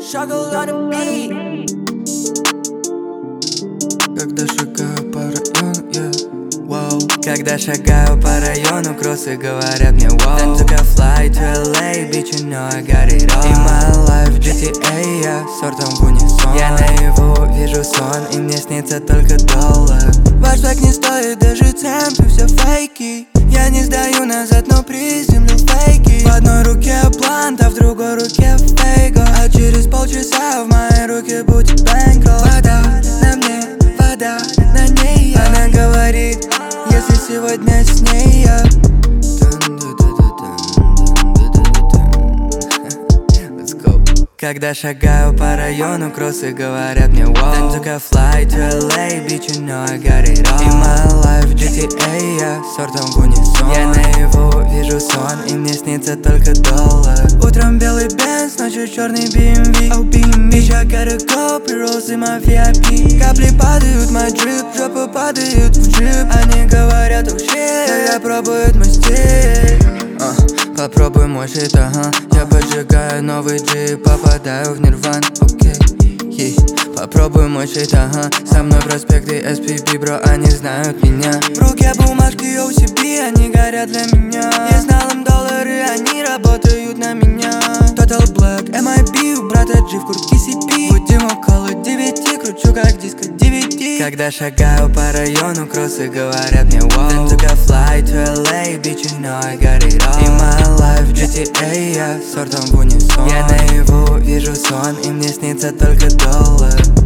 Shuggle on the beat. Когда шагаю по району, yeah. Wow. Когда шагаю по району, кроссы говорят мне wow. Then took a flight to LA, bitch, you know I got it all. In my life GTA, я сортом в унисон. Я наяву вижу сон, и мне снится только доллар. Ваш так не стоит даже цент, и все фейки. Я не сдаю назад, но приземлю фейки. В одной руке плант, а в другой руке фейго. А через полчаса в моей руке будет бэнкролл. Вода на мне, вода на ней я. Она говорит, если сегодня с ней я. Let's go. Когда шагаю по району, кроссы говорят мне wow. Then took a flight to LA, bitch, you know I got it all. In my life GTA, я сортом в унисон. Я наяву вижу сон, и мне снится только доллар. Утром белый Benz, ночью черный BMW. Oh, bitch, I gotta go, pre-rolls in my VIP. Капли падают, мой дрип, жопы падают в джип. Они говорят, oh shit, когда пробуют мой стиль. Попробуй мой шит, ага. Я поджигаю новый джип, попадаю в нирван, окей, Попробуй мой шит, ага. Со мной проспекты SPB, бро, они знают меня. В руке бумажки OCB, они горят для меня. Я знал им доллары, они работают на меня. Total Black, MIB, у брата G в куртке CP. Будем около 9, кручу как диско DVD. Когда шагаю по району, кроссы говорят мне wow. Then took a flight to LA, bitch, you know I got it all. In my life GTA, я сортом в унисон. Я наяву вижу сон, и мне снится только доллар.